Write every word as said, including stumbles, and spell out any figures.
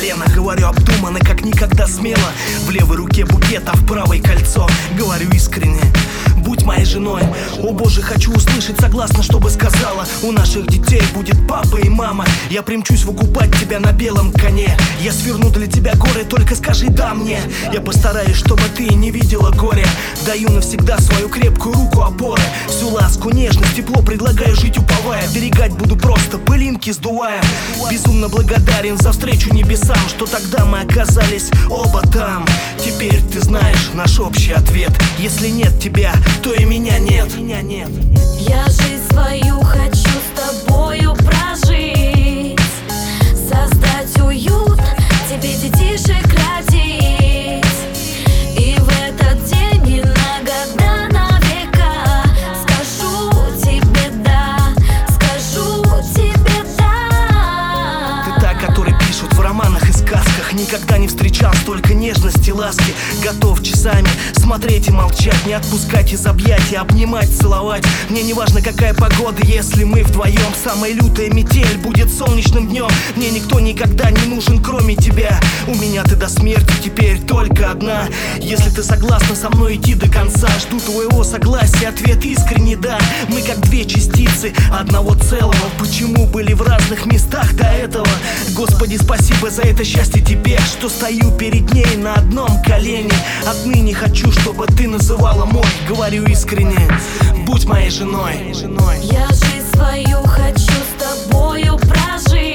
колено. Говорю обдуманно, как никогда смело. В левой руке букет, а в правой кольцо. Говорю искренне: будь моей женой. О боже, хочу услышать согласно, чтобы сказала: у наших детей будет папа и мама. Я примчусь выкупать тебя на белом коне. Я сверну для тебя горы, только скажи да мне. Я постараюсь, чтобы ты не видела горя. Даю навсегда свою крепкую руку опоры. Всю ласку, нежность, тепло предлагаю жить уповая. Берегать буду просто, пылинки сдувая. Безумно благодарен за встречу небесам, что тогда мы оказались оба там. Теперь ты знаешь наш общий ответ: если нет тебя, то и меня нет. Я жизнь свою хочу с тобою прожить, создать уют, тебе детишек родить. И в этот день иногда на века скажу тебе да, скажу тебе да. Ты та, которой пишут в романах и сказках. Никогда не встречал столько нежности, ласки. Готов часами смотреть и молчать, не отпускать из объятий, обнимать, целовать. Мне не важно, какая погода, если мы вдвоем. Самая лютая метель будет солнечным днем. Мне никто никогда не нужен, кроме тебя. У меня ты до смерти теперь только одна. Если ты согласна со мной идти до конца, жду твоего согласия, ответ искренне да. Мы как две частицы одного целого. Почему были в разных местах до этого? Господи, спасибо за это счастье тебе, что стою перед ней на одном колене. Отныне хочу, чтобы ты называла мой. Говорю искренне: будь моей женой. Я жизнь свою хочу с тобою прожить.